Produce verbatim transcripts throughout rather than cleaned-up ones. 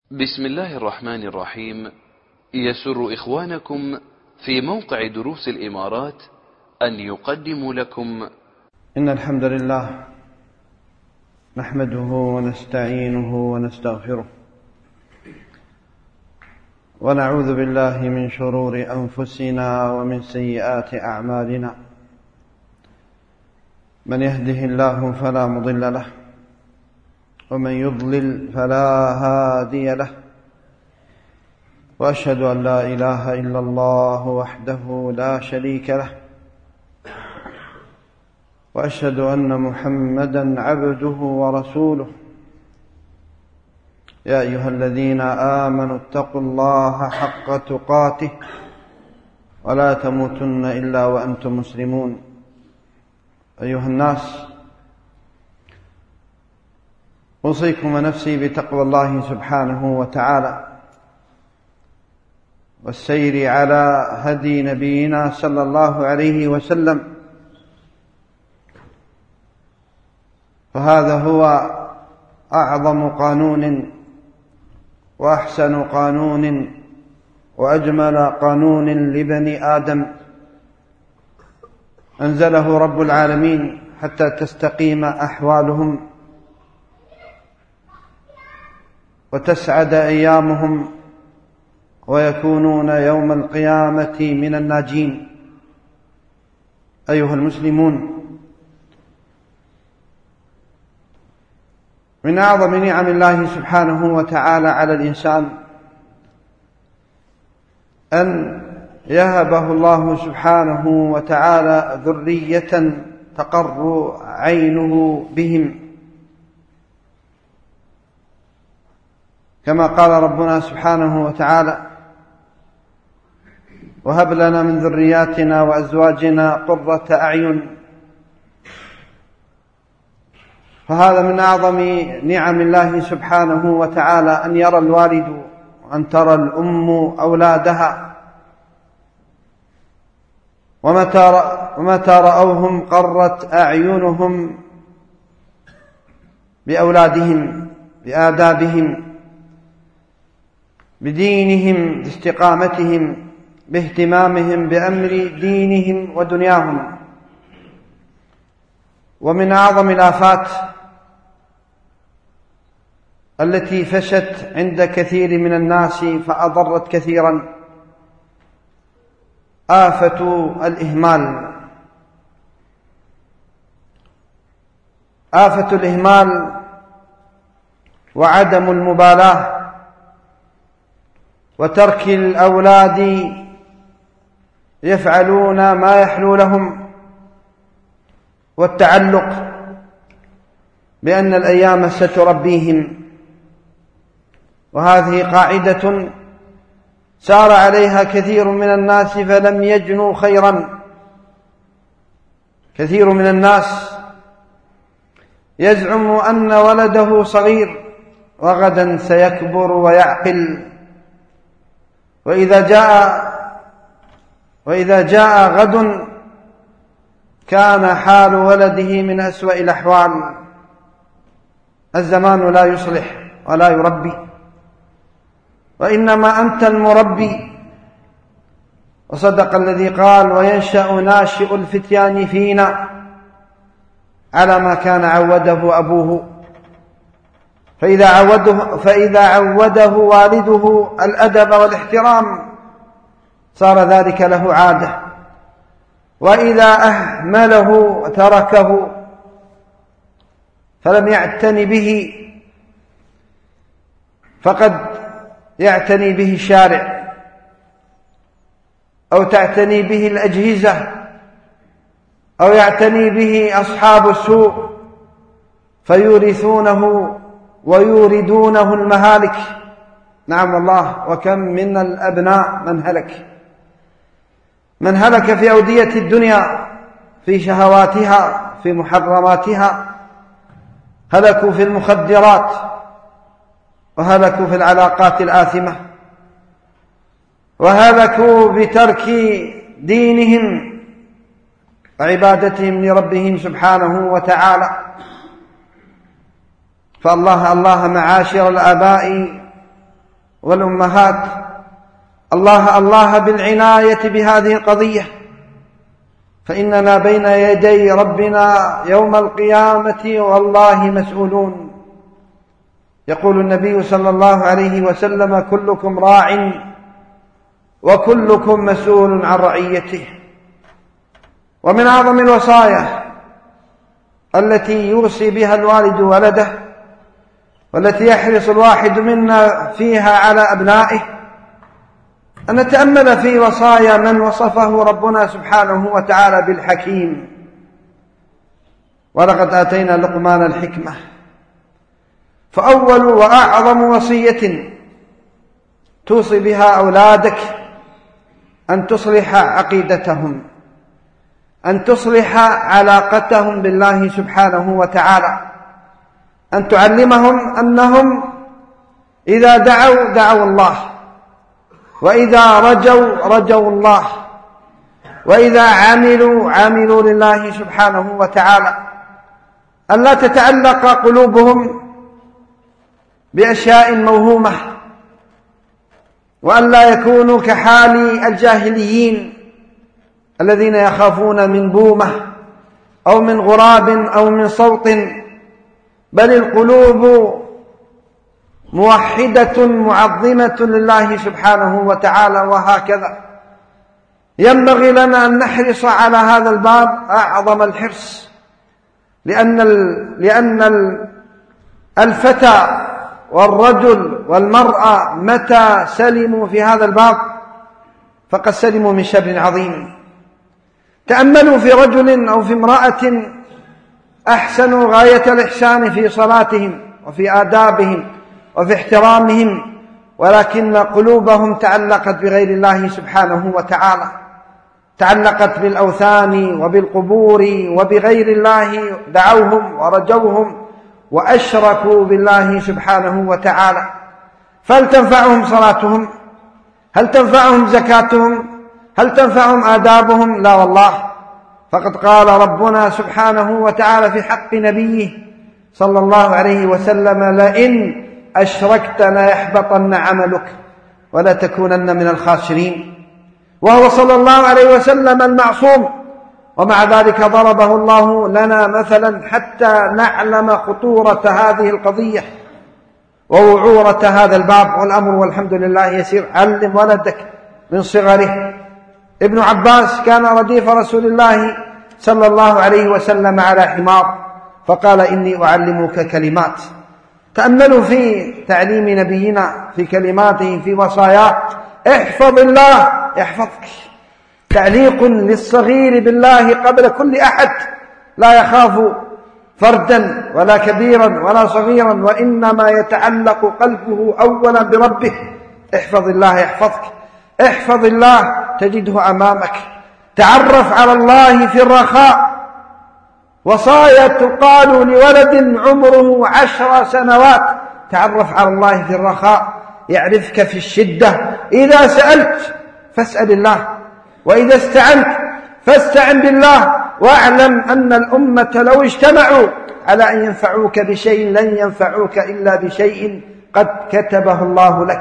بسم الله الرحمن الرحيم. يسر إخوانكم في موقع دروس الإمارات أن يقدموا لكم إن الحمد لله نحمده ونستعينه ونستغفره ونعوذ بالله من شرور أنفسنا ومن سيئات أعمالنا. من يهده الله فلا مضل له ومن يضلل فلا هادي له، وأشهد أن لا إله إلا الله وحده لا شريك له، وأشهد أن محمدا عبده ورسوله. يا أيها الذين آمنوا اتقوا الله حق تقاته ولا تموتن إلا وأنتم مسلمون. أيها الناس، أوصيكم ونفسي بتقوى الله سبحانه وتعالى والسير على هدي نبينا صلى الله عليه وسلم، فهذا هو أعظم قانون وأحسن قانون وأجمل قانون لبني آدم أنزله رب العالمين حتى تستقيم أحوالهم وتسعد أيامهم ويكونون يوم القيامة من الناجين. أيها المسلمون، من أعظم نعم الله سبحانه وتعالى على الإنسان أن يهبه الله سبحانه وتعالى ذرية تقر عينه بهم، كما قال ربنا سبحانه وتعالى: وهب لنا من ذرياتنا وأزواجنا قرة أعين. فهذا من أعظم نعم الله سبحانه وتعالى أن يرى الوالد وأن ترى الأم أولادها، ومتى رأوهم قرت أعينهم بأولادهم بآدابهم بدينهم باستقامتهم باهتمامهم بأمر دينهم ودنياهم. ومن أعظم الآفات التي فشت عند كثير من الناس فأضرت كثيرا آفة الإهمال. آفة الإهمال وعدم المبالاة وترك الأولاد يفعلون ما يحلو لهم، والتعلق بأن الأيام ستربيهم. وهذه قاعدة سار عليها كثير من الناس فلم يجنوا خيرا. كثير من الناس يزعم أن ولده صغير وغدا سيكبر ويعقل، وإذا جاء وإذا جاء غد كان حال ولده من أسوأ الأحوال. الزمان لا يصلح ولا يربي، وإنما أنت المربي. وصدق الذي قال: وينشأ ناشئ الفتيان فينا على ما كان عوده أبوه. فإذا عوده, فإذا عوده والده الأدب والاحترام صار ذلك له عادة، وإذا أهمله تركه فلم يعتني به فقد يعتني به الشارع أو تعتني به الأجهزة أو يعتني به أصحاب السوء فيورثونه ويوردونه المهالك. نعم والله، وكم من الأبناء من هلك من هلك في أودية الدنيا، في شهواتها، في محرماتها، هلكوا في المخدرات، وهلكوا في العلاقات الآثمة، وهلكوا بترك دينهم وعبادتهم لربهم سبحانه وتعالى. فالله الله معاشر الآباء والأمهات الله الله بالعناية بهذه القضية، فإننا بين يدي ربنا يوم القيامة والله مسؤولون. يقول النبي صلى الله عليه وسلم: كلكم راع وكلكم مسؤول عن رعيته. ومن أعظم الوصايا التي يوصي بها الوالد ولده، والتي يحرص الواحد منا فيها على أبنائه، أن نتأمل في وصايا من وصفه ربنا سبحانه وتعالى بالحكيم. ولقد آتينا لقمان الحكمة. فأول وأعظم وصية توصي بها أولادك أن تصلح عقيدتهم، أن تصلح علاقتهم بالله سبحانه وتعالى، أن تعلمهم أنهم إذا دعوا دعوا الله، وإذا رجوا رجوا الله، وإذا عملوا عملوا لله سبحانه وتعالى، أن لا تتعلق قلوبهم بأشياء موهومة، وأن لا يكونوا كحال الجاهليين الذين يخافون من بومة أو من غراب أو من صوت، بل القلوب موحدة معظمة لله سبحانه وتعالى. وهكذا ينبغي لنا أن نحرص على هذا الباب أعظم الحرص، لأن لأن الفتى والرجل والمرأة متى سلموا في هذا الباب فقد سلموا من شر عظيم. تأملوا في رجل أو في امرأة أحسنوا غاية الإحسان في صلاتهم وفي آدابهم وفي احترامهم، ولكن قلوبهم تعلقت بغير الله سبحانه وتعالى، تعلقت بالأوثان وبالقبور وبغير الله، دعوهم ورجوهم وأشركوا بالله سبحانه وتعالى. فهل تنفعهم صلاتهم؟ هل تنفعهم زكاتهم؟ هل تنفعهم آدابهم؟ لا والله. فقد قال ربنا سبحانه وتعالى في حق نبيه صلى الله عليه وسلم: لئن أشركت ليحبطن عملك ولتكونن من الخاسرين. وهو صلى الله عليه وسلم المعصوم، ومع ذلك ضربه الله لنا مثلا حتى نعلم خطورة هذه القضية ووعورة هذا الباب. والأمر والحمد لله يسير. علم ولدك من صغره. ابن عباس كان رديف رسول الله صلى الله عليه وسلم على حمار، فقال: إني أعلمك كلمات. تأملوا في تعليم نبينا في كلماته في وصاياه: احفظ الله يحفظك. تعليق للصغير بالله قبل كل أحد، لا يخاف فردا ولا كبيرا ولا صغيرا، وإنما يتعلق قلبه أولا بربه. احفظ الله يحفظك. احفظ الله تجده أمامك. تعرف على الله في الرخاء. وصايا تقال لولد عمره عشر سنوات: تعرف على الله في الرخاء يعرفك في الشدة. إذا سألت فاسأل الله، وإذا استعنت فاستعن بالله، واعلم أن الأمة لو اجتمعوا على أن ينفعوك بشيء لن ينفعوك إلا بشيء قد كتبه الله لك،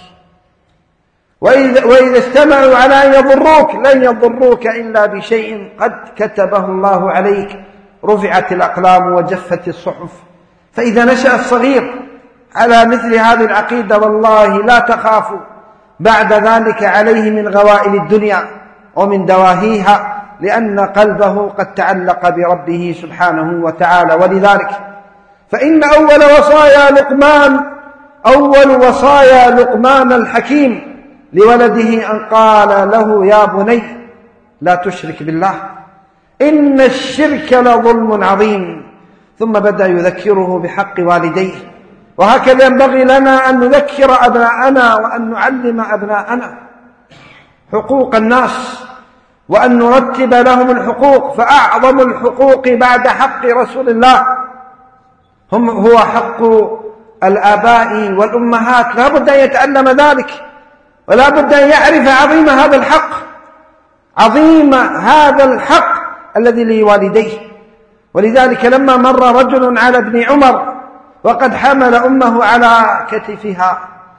وإذا, وإذا اجتمعوا على أن يضروك لن يضروك إلا بشيء قد كتبه الله عليك. رفعت الأقلام وجفت الصحف. فإذا نشأ الصغير على مثل هذه العقيدة والله لا تخافوا بعد ذلك عليه من غوائل الدنيا ومن دواهيها، لأن قلبه قد تعلق بربه سبحانه وتعالى. ولذلك فإن أول وصايا لقمان أول وصايا لقمان الحكيم لولده أن قال له: يا بني لا تشرك بالله إن الشرك لظلم عظيم. ثم بدأ يذكره بحق والديه. وهكذا ينبغي لنا أن نذكر أبناءنا وأن نعلم أبناءنا حقوق الناس، وأن نرتب لهم الحقوق. فأعظم الحقوق بعد حق رسول الله هم هو حق الآباء والأمهات. لا بد أن يتعلم ذلك، ولا بد أن يعرف عظيم هذا الحق، عظيم هذا الحق الذي لوالديه. ولذلك لما مر رجل على ابن عمر وقد حمل أمه على كتفها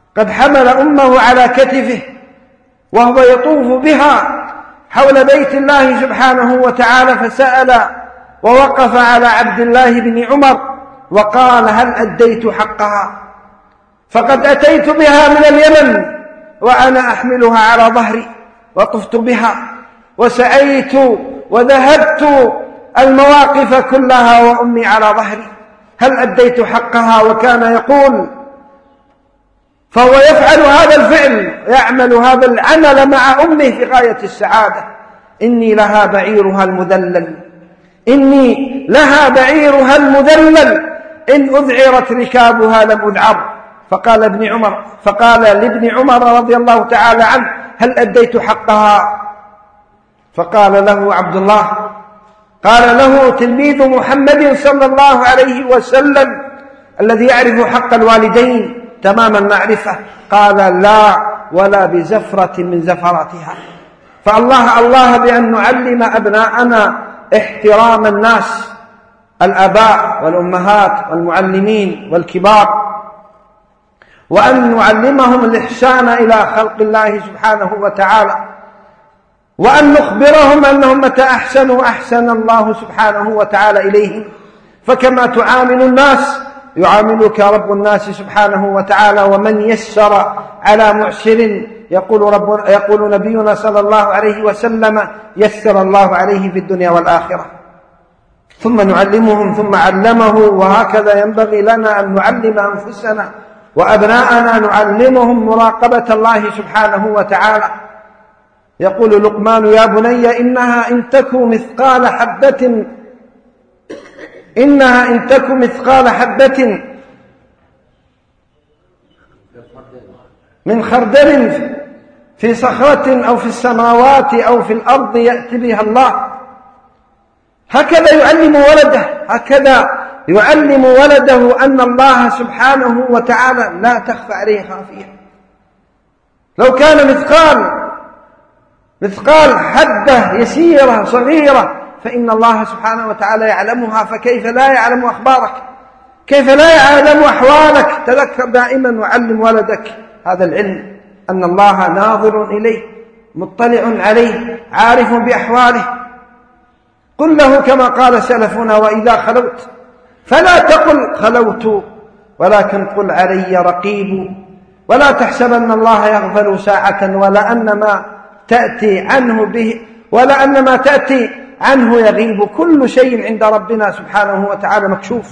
قد حمل أمه على كتفه وهو يطوف بها حول بيت الله سبحانه وتعالى، فسأل ووقف على عبد الله بن عمر وقال: هل أديت حقها؟ فقد أتيت بها من اليمن وأنا أحملها على ظهري، وطفت بها وسعيت وذهبت المواقف كلها وأمي على ظهري، هل أديت حقها؟ وكان يقول، فهو يفعل هذا الفعل، يعمل هذا العمل مع أمه في غاية السعادة: إني لها بعيرها المذلل، إني لها بعيرها المذلل، إن أذعرت ركابها لم أذعر. فقال ابن عمر فقال لابن عمر رضي الله تعالى عنه: هل أديت حقها؟ فقال له عبد الله، قال له تلميذ محمد صلى الله عليه وسلم الذي يعرف حق الوالدين تمام المعرفة، قال: لا، ولا بزفرة من زفراتها. فالله الله بأن نعلم أبناءنا احترام الناس، الآباء والأمهات والمعلمين والكبار، وأن نعلمهم الإحسان إلى خلق الله سبحانه وتعالى، وأن نخبرهم أنهم متى أحسنوا أحسن الله سبحانه وتعالى إليهم، فكما تعامل الناس يعاملك رب الناس سبحانه وتعالى. ومن يسر على معسر يقول, رب يقول نبينا صلى الله عليه وسلم: يسر الله عليه في الدنيا والآخرة. ثم نعلمهم ثم علمه، وهكذا ينبغي لنا أن نعلم أنفسنا وأبناءنا، نعلمهم مراقبة الله سبحانه وتعالى. يقول لقمان: يا بني إنها إن تك مثقال حبة إنها إن تك مثقال حبة من خردل في صخرة أو في السماوات أو في الأرض يأتي بها الله. هكذا يعلم ولده، هكذا يعلم ولده أن الله سبحانه وتعالى لا تخفى عليه خافية. لو كان مثقال مثقال حبة يسيرة صغيرة فإن الله سبحانه وتعالى يعلمها، فكيف لا يعلم أخبارك؟ كيف لا يعلم أحوالك؟ تذكر دائما وعلم ولدك هذا العلم، أن الله ناظر إليه مطلع عليه عارف بأحواله. قل له كما قال سلفنا: وإذا خلوت فلا تقل خلوت، ولكن قل علي رقيب. ولا تحسبن الله يغفل ساعة، ولا أن ما تأتي عنه به ولا أن ما تأتي عنه يغيب. كل شيء عند ربنا سبحانه وتعالى مكشوف،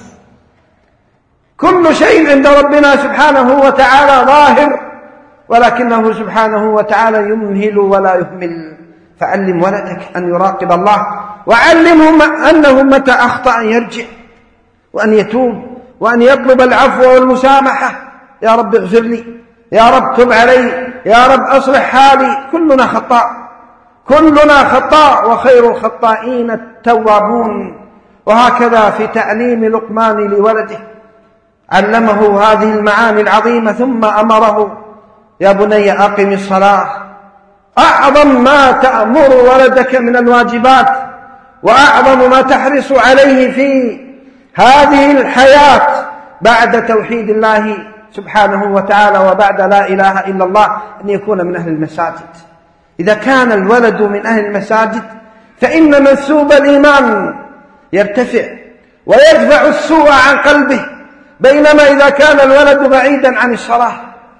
كل شيء عند ربنا سبحانه وتعالى ظاهر، ولكنه سبحانه وتعالى يمهل ولا يهمل. فعلم ولدك أن يراقب الله، وعلمهم أنه متى أخطأ أن يرجع وأن يتوب وأن يطلب العفو والمسامحة. يا رب اغفر لي، يا رب تب علي، يا رب أصلح حالي. كلنا خطاء، كلنا خطاء، وخير الخطائين التوابون. وهكذا في تعليم لقمان لولده، علمه هذه المعاني العظيمة، ثم أمره: يا بني أقم الصلاة. أعظم ما تأمر ولدك من الواجبات، وأعظم ما تحرص عليه في هذه الحياة بعد توحيد الله سبحانه وتعالى وبعد لا إله إلا الله، أن يكون من أهل المساجد. إذا كان الولد من أهل المساجد فإن منسوب الإيمان يرتفع ويدفع السوء عن قلبه، بينما إذا كان الولد بعيدا عن الصلاة،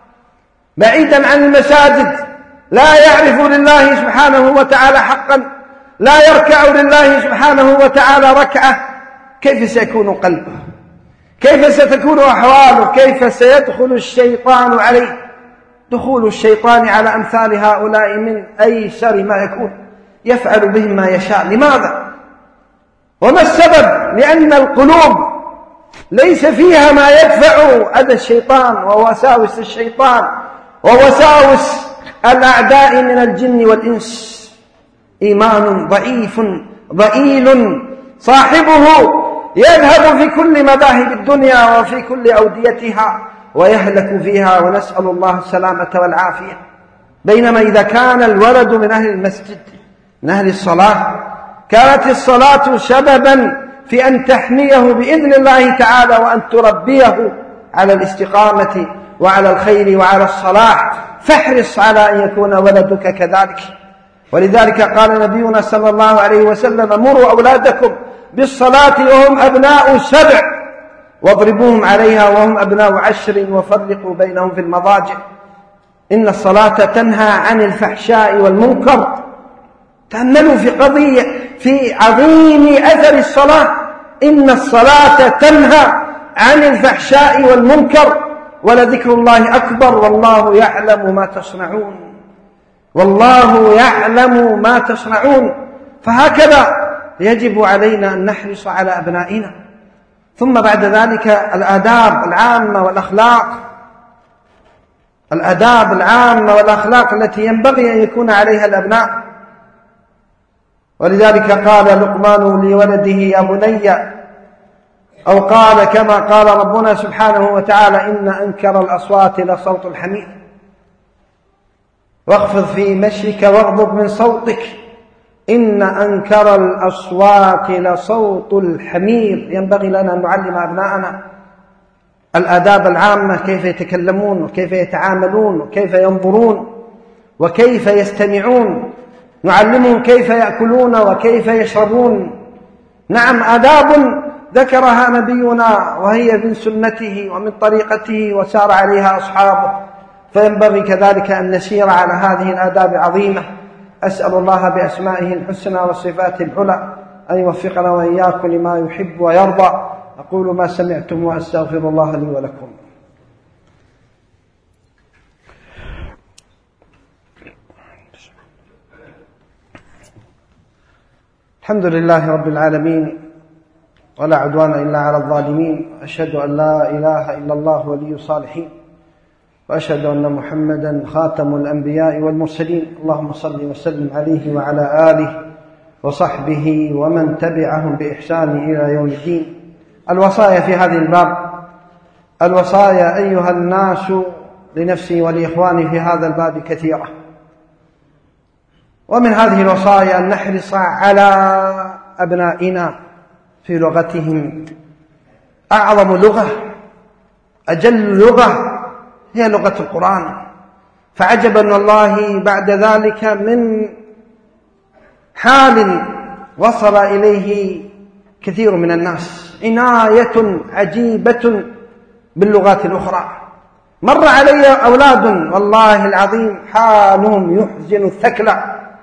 بعيدا عن المساجد، لا يعرف لله سبحانه وتعالى حقا، لا يركع لله سبحانه وتعالى ركعة، كيف سيكون قلبه؟ كيف ستكون أحواله؟ كيف سيدخل الشيطان عليه؟ دخول الشيطان على أمثال هؤلاء من أيسر ما يكون، يفعل بهم ما يشاء. لماذا؟ وما السبب؟ لأن القلوب ليس فيها ما يدفع أذى الشيطان ووساوس الشيطان ووساوس الأعداء من الجن والإنس. إيمان ضعيف ضئيل صاحبه يذهب في كل مذاهب الدنيا وفي كل أوديتها ويهلك فيها، ونسأل الله السلامة والعافية. بينما إذا كان الولد من أهل المسجد، من أهل الصلاة، كانت الصلاة سببا في أن تحميه بإذن الله تعالى، وأن تربيه على الاستقامة وعلى الخير وعلى الصلاح، فاحرص على أن يكون ولدك كذلك. ولذلك قال نبينا صلى الله عليه وسلم: مروا أولادكم بالصلاة وهم أبناء سبع واضربوهم عليها وهم أبناء عشر وفرقوا بينهم في المضاجع. إن الصلاة تنهى عن الفحشاء والمنكر. تأملوا في قضية في عظيم أثر الصلاة. إن الصلاة تنهى عن الفحشاء والمنكر ولذكر الله أكبر والله يعلم ما تصنعون. والله يعلم ما تصنعون. فهكذا يجب علينا أن نحرص على أبنائنا. ثم بعد ذلك الآداب العامة والأخلاق الآداب العامة والأخلاق التي ينبغي أن يكون عليها الأبناء. ولذلك قال لقمان لولده: يا بني، أو قال كما قال ربنا سبحانه وتعالى: إن أنكر الأصوات لصوت الحمير. واخفض في مشيك واغضض من صوتك إن أنكر الأصوات لصوت الحمير. ينبغي لنا أن نعلم أبناءنا الآداب العامة، كيف يتكلمون وكيف يتعاملون وكيف ينظرون وكيف يستمعون. نعلمهم كيف يأكلون وكيف يشربون. نعم، آداب ذكرها نبينا وهي من سنته ومن طريقته وسار عليها أصحابه، فينبغي كذلك أن نسير على هذه الآداب العظيمة. أسأل الله بأسمائه الحسنى وصفاته العلى أن يوفقنا وإياكم لما يحب ويرضى. أقول ما سمعتم وأستغفر الله لي ولكم. الحمد لله رب العالمين، ولا عدوان إلا على الظالمين. أشهد أن لا إله إلا الله ولي الصالحين، وأشهد أن محمدا خاتم الأنبياء والمرسلين. اللهم صل وسلم عليه وعلى آله وصحبه ومن تبعهم بإحسان إلى يوم الدين. الوصايا في هذه الباب. الوصايا أيها الناس لنفسي ولإخواني في هذا الباب كثيرة، ومن هذه الوصايا أن نحرص على أبنائنا في لغتهم. أعظم لغة، أجل لغة هي لغة القرآن. فعجبا والله بعد ذلك من حال وصل إليه كثير من الناس، عناية عجيبة باللغات الأخرى. مر علي أولاد والله العظيم حالهم يحزن الثكلى،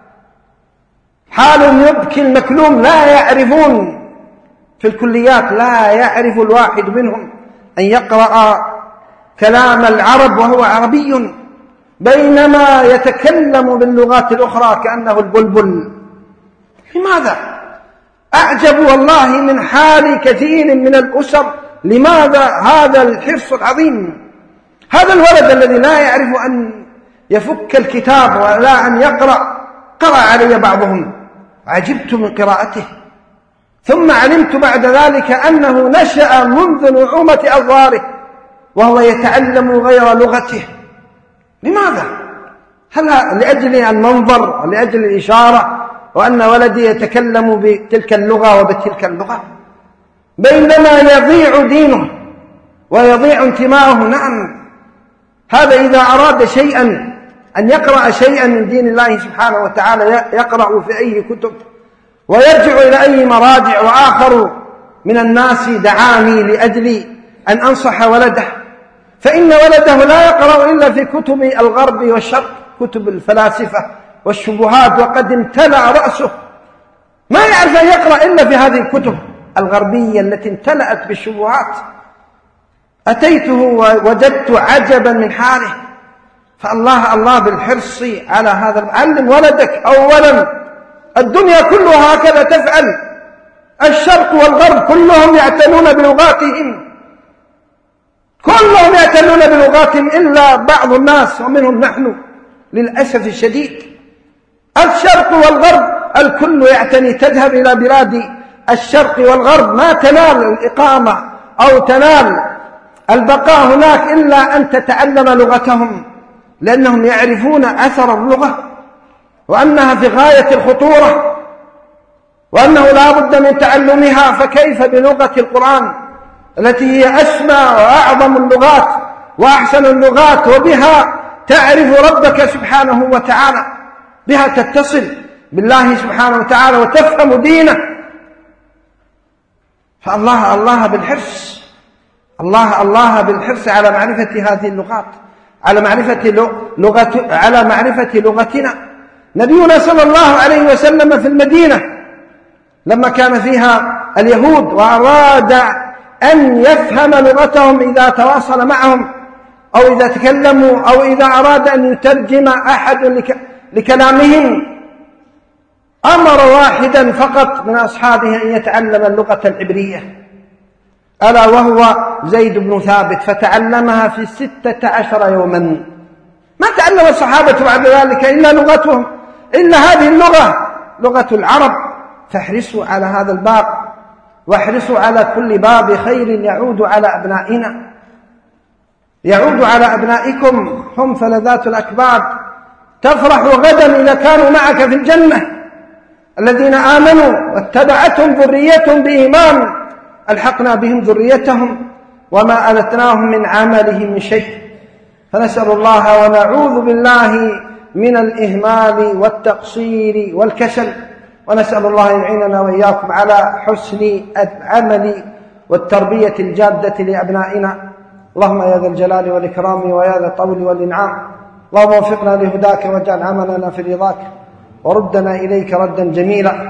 حالهم يبكي المكلوم. لا يعرفون في الكليات، لا يعرف الواحد منهم أن يقرأ كلام العرب وهو عربي، بينما يتكلم باللغات الأخرى كأنه البلبل. لماذا؟ أعجب والله من حال كثير من الأسر. لماذا هذا الحرص العظيم؟ هذا الولد الذي لا يعرف أن يفك الكتاب ولا أن يقرأ، قرأ علي بعضهم، عجبت من قراءته، ثم علمت بعد ذلك أنه نشأ منذ نعومة أظفاره وهو يتعلم غير لغته. لماذا؟ هل لأجل المنظر ولأجل الإشارة وأن ولدي يتكلم بتلك اللغة وبتلك اللغة، بينما يضيع دينه ويضيع انتماءه؟ نعم، هذا إذا أراد شيئا أن يقرأ شيئا من دين الله سبحانه وتعالى يقرأ في أي كتب ويرجع إلى أي مراجع. وآخر من الناس دعاني لأجل أن أنصح ولده، فإن ولده لا يقرأ إلا في كتب الغرب والشرق، كتب الفلاسفة والشبهات، وقد امتلأ رأسه، ما يعرف أن يقرأ إلا في هذه الكتب الغربية التي امتلأت بالشبهات. أتيته ووجدت عجبا من حاله. فالله الله بالحرص على هذا. علم ولدك أولا. الدنيا كلها هكذا تفعل، الشرق والغرب كلهم يعتنون بلغاتهم، كلهم يعتنون بلغاتهم إلا بعض الناس ومنهم نحن للأسف الشديد. الشرق والغرب الكل يعتني. تذهب إلى بلاد الشرق والغرب ما تنال الإقامة أو تنال البقاء هناك إلا أن تتعلم لغتهم، لأنهم يعرفون أثر اللغة وأنها في غاية الخطورة وأنه لا بد من تعلمها. فكيف بلغة القرآن التي هي أسمى وأعظم اللغات وأحسن اللغات، وبها تعرف ربك سبحانه وتعالى، بها تتصل بالله سبحانه وتعالى وتفهم دينه. فالله الله بالحرص، الله الله بالحرص على معرفة هذه اللغات، على معرفة لغة على معرفة لغتنا. نبينا صلى الله عليه وسلم في المدينة لما كان فيها اليهود وأراد أن يفهم لغتهم إذا تواصل معهم أو إذا تكلموا أو إذا أراد أن يترجم أحد لكلامهم، أمر واحدا فقط من أصحابه أن يتعلم اللغة العبرية، ألا وهو زيد بن ثابت، فتعلمها في ستة عشر يوما. ما تعلم الصحابة بعد ذلك إلا لغتهم، إلا هذه اللغة، لغة العرب. فاحرصوا على هذا الباب، واحرصوا على كل باب خير يعود على أبنائنا، يعود على أبنائكم، هم فلذات الأكباد. تفرح غدا إذا كانوا معك في الجنة، الذين آمنوا واتبعتهم ذريتهم بإيمان ألحقنا بهم ذريتهم وما ألتناهم من عملهم من شيء. فنسأل الله ونعوذ بالله من الإهمال والتقصير والكسل، ونسأل الله يعيننا وإياكم على حسن العمل والتربية الجادة لأبنائنا. اللهم يا ذا الجلال والإكرام ويا ذا الطول والإنعام، اللهم وفقنا لهداك واجعل عملنا في رضاك، وردنا إليك ردا جميلا.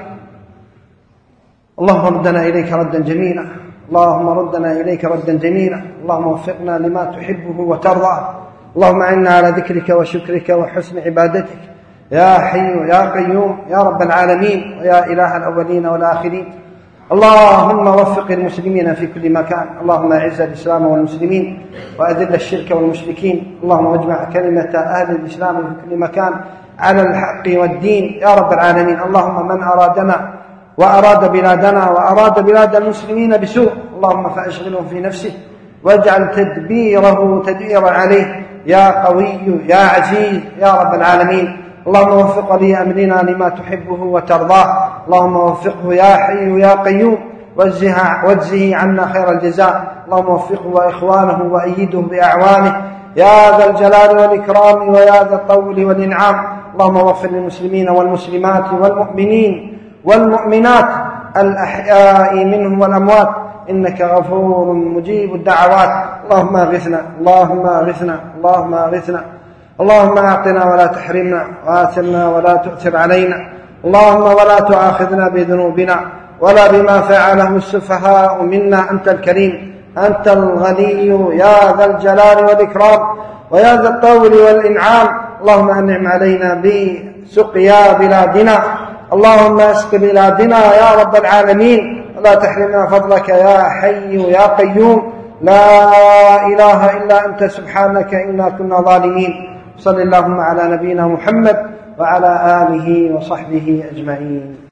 اللهم ردنا إليك ردا جميلا، اللهم ردنا إليك ردا جميلا، اللهم وفقنا لما تحبه وترضى. اللهم أعنا على ذكرك وشكرك وحسن عبادتك يا حي يا قيوم يا رب العالمين ويا إله الأولين والآخرين. اللهم وفق المسلمين في كل مكان، اللهم أعز الإسلام والمسلمين وأذل الشرك والمشركين، اللهم اجمع كلمة أهل الإسلام في كل مكان على الحق والدين يا رب العالمين. اللهم من أرادنا وأراد بلادنا وأراد بلاد المسلمين بسوء، اللهم فأشغله في نفسه واجعل تدبيره تدبيرا عليه يا قوي يا عزيز يا رب العالمين. اللهم وفق لي أمرنا لما تحبه وترضاه، اللهم وفقه يا حي يا قيوم واجزه عنا خير الجزاء. اللهم وفقه وإخوانه وأيده بأعوانه يا ذا الجلال والإكرام ويا ذا الطول والإنعام. اللهم وفق للمسلمين والمسلمات والمؤمنين والمؤمنات الأحياء منهم والأموات، إنك غفور مجيب الدعوات. اللهم اغثنا اللهم اغثنا اللهم اغثنا، اللهم أعطنا ولا تحرمنا، وآثرنا ولا تؤثر علينا، اللهم ولا تؤاخذنا بذنوبنا ولا بما فعله السفهاء منا. أنت الكريم، أنت الغني يا ذا الجلال والإكرام ويا ذا الطول والإنعام. اللهم أنعم علينا بسقيا بلادنا، اللهم اسق بلادنا يا رب العالمين، ولا تحرمنا فضلك يا حي يا قيوم. لا إله إلا أنت سبحانك إنا كنا ظالمين. صل اللهم على نبينا محمد وعلى آله وصحبه أجمعين.